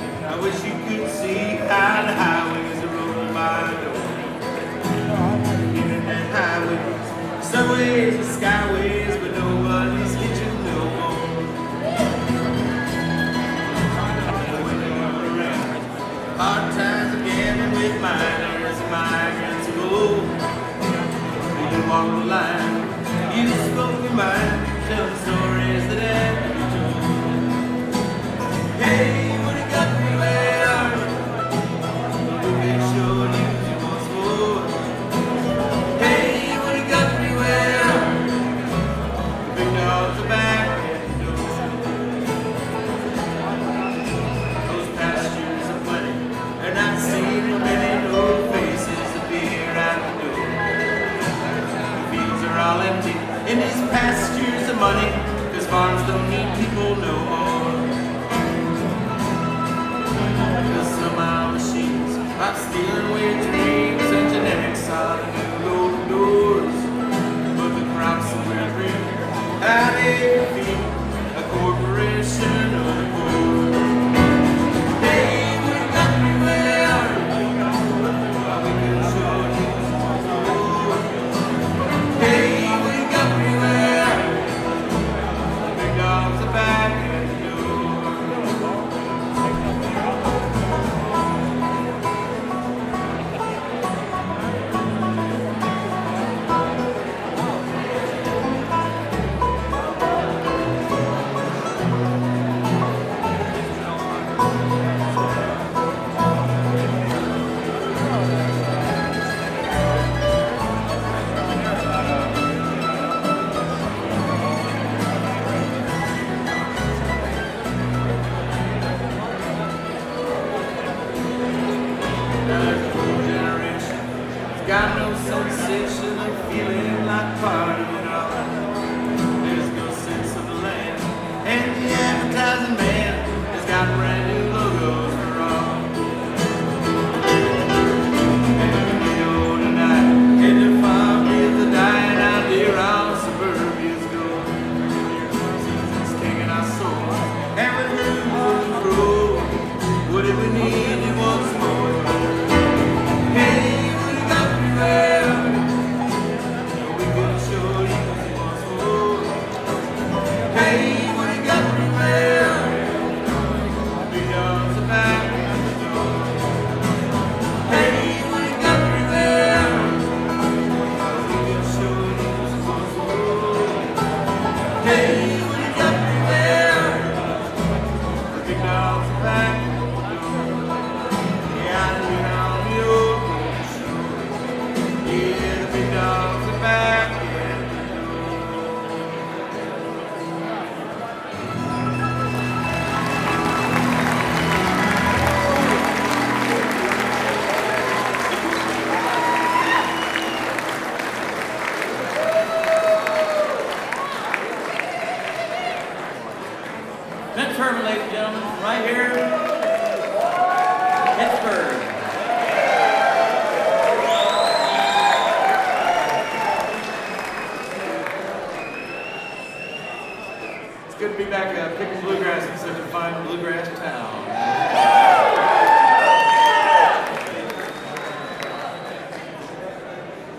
I wish you could see how the highways are rolling by the door. Highways, subways, and skyways, but nobody's hitching no more. Hard times again with miners and migrants of old. When you walk the line, you spoke your mind, tell the stories that have to be told. Hey, when it got me where are you? Who can show you once more? Hey, when it got me where are you? The big dogs are back at the door. Those pastures are plenty, they're not seen many old faces appear out the door. The fields are all empty in these pastures of money, 'cause farms don't need people no more. 'Cause somehow machines are stealing away dreams and genetics are the new open doors. But the crops that we're growing, how they feed a corporation or the poor. Hey, we got me where are you? We can show you more. Hey, we got me where are you? The big dogs are back at the door. Got no sensation of feeling like part of it all. There's no sense of the land, and the advertising man has got brand new logos for all. And we go tonight, and the farm is the dying out there on suburbia's door. Season's taking our soul, and we move the road. What do we need once more? Hey, well, we could show you once more. Hey, when it got me well, big dogs are back at the door. Hey, when it got me well, we could show you once more. Hey, when it got me well, big dogs are back at the door. Yeah, I lean on the old road show. Yeah, the big dogs are back at the door. Vince Herman, ladies and gentlemen, right here, Pittsburgh. It's good to be back picking bluegrass in such a fine bluegrass town.